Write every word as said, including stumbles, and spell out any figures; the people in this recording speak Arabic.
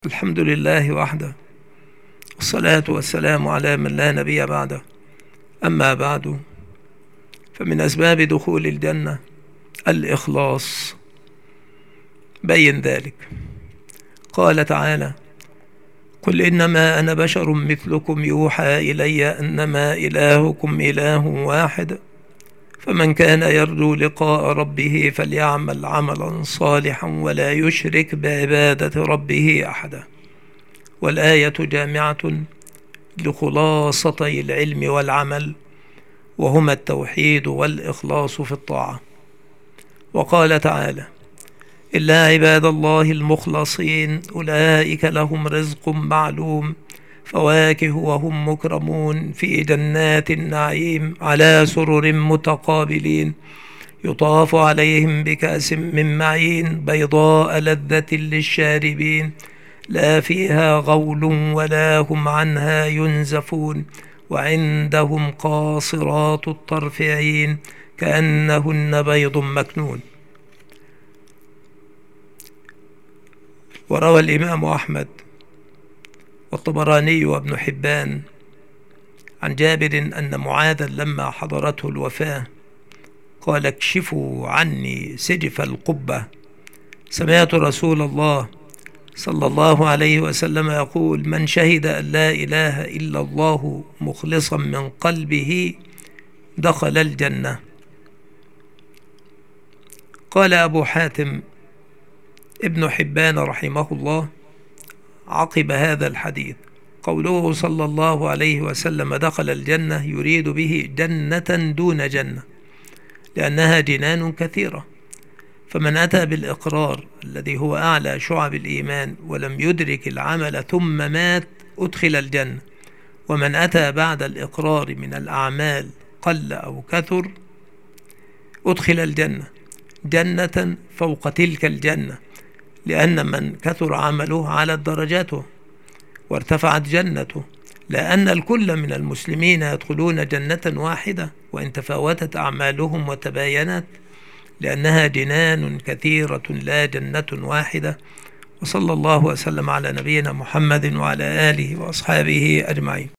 الحمد لله وحده، والصلاة والسلام على من لا نبي بعده. أما بعد، فمن أسباب دخول الجنة الإخلاص. بين ذلك، قال تعالى: قل إنما أنا بشر مثلكم يوحى إلي أنما إلهكم إله واحد، فمن كان يرجو لقاء ربه فليعمل عملا صالحا ولا يشرك بعبادة ربه أحدا. والآية جامعة لخلاصتي العلم والعمل، وهما التوحيد والإخلاص في الطاعة. وقال تعالى: إلا عباد الله المخلصين أولئك لهم رزق معلوم، فواكه وهم مكرمون في جنات النعيم على سرر متقابلين، يطاف عليهم بكأس من معين بيضاء لذة للشاربين، لا فيها غول ولا هم عنها ينزفون، وعندهم قاصرات الطرف عين كأنهن بيض مكنون. وروى الإمام أحمد والطبراني وابن حبان عن جابر أن معاذا لما حضرته الوفاة قال: اكشفوا عني سجف القبة. سمعت رسول الله صلى الله عليه وسلم يقول: من شهد أن لا إله إلا الله مخلصا من قلبه دخل الجنة. قال أبو حاتم ابن حبان رحمه الله عقب هذا الحديث: قوله صلى الله عليه وسلم دخل الجنة يريد به جنة دون جنة، لأنها جنان كثيرة، فمن أتى بالإقرار الذي هو أعلى شعب الإيمان ولم يدرك العمل ثم مات أدخل الجنة، ومن أتى بعد الإقرار من الأعمال قل أو كثر أدخل الجنة جنة فوق تلك الجنة، لأن من كثر عمله على درجاته وارتفعت جنته، لأن الكل من المسلمين يدخلون جنة واحدة وإن تفاوتت أعمالهم وتباينت، لأنها جنان كثيرة لا جنة واحدة. وصلى الله وسلم على نبينا محمد وعلى آله وأصحابه أجمعين.